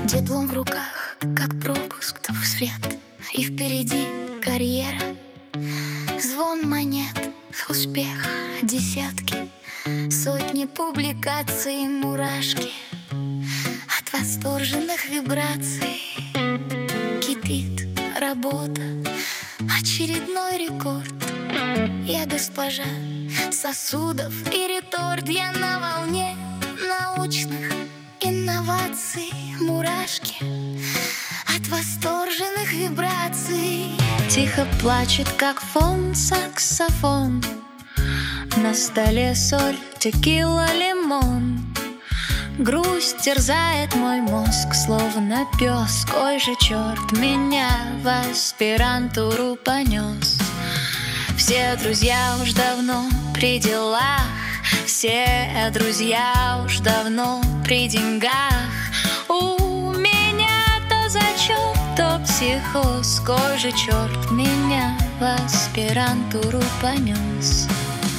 Диплом в руках, как пропуск в свет, и впереди карьера, звон монет, успех, десятки, сотни публикаций, мурашки от восторженных вибраций. Кипит работа, очередной рекорд. Я госпожа сосудов и реторт. Я на волне научных инноваций. Мурашки от восторженных вибраций. Тихо плачет, как фон, саксофон. На столе соль, текила, лимон. Грусть терзает мой мозг, словно пес. Кой же черт меня в аспирантуру понес? Все друзья уж давно при делах, все друзья уж давно при деньгах. У меня то зачет, то психоз. Кой же черт меня в аспирантуру понес?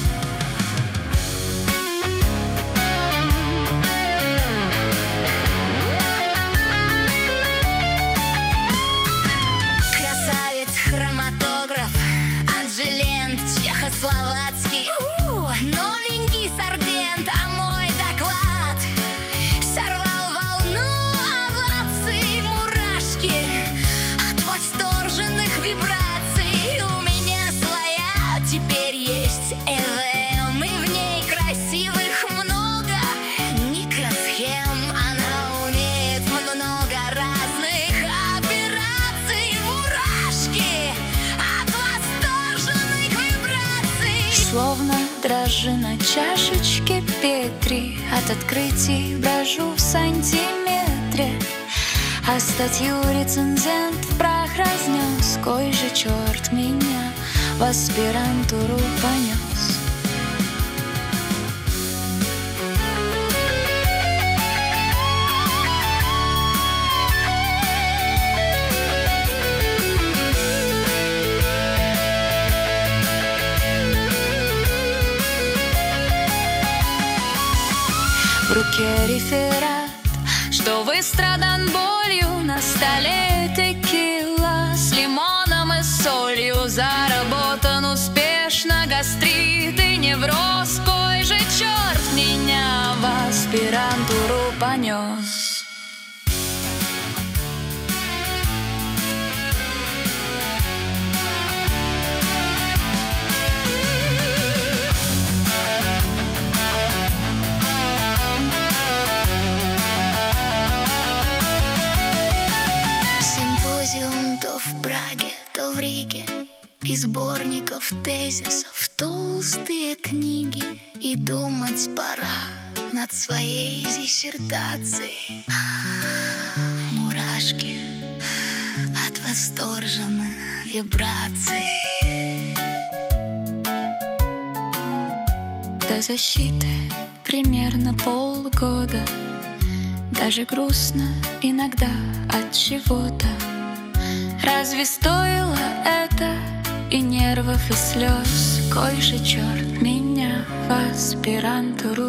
Чехословацкий, новенький сордент, а мой доклад сорвал волну оваций. Мурашки от восторженных вибраций. У меня своя теперь есть ЭВМ, и в ней красивых много микросхем. Она умеет много разных операций. Мурашки от восторженных вибраций. Словно дрожжи на чашечке Петри, от открытий брожу в сантиметре, а статью рецензент в прах разнес. Кой же черт меня в аспирантуру понес? В руке реферат, что выстрадан болью. На столе текила с лимоном и солью. Заработан успешно гастрит и невроз. Кой же черт меня в аспирантуру понес? То в Праге, то в Риге, из сборников тезисов толстые книги. И думать пора над своей диссертацией. Мурашки от восторженных вибраций. До защиты примерно полгода. Даже грустно иногда от чего-то. Разве стоило это и нервов, и слез? Кой же черт меня в аспирантуру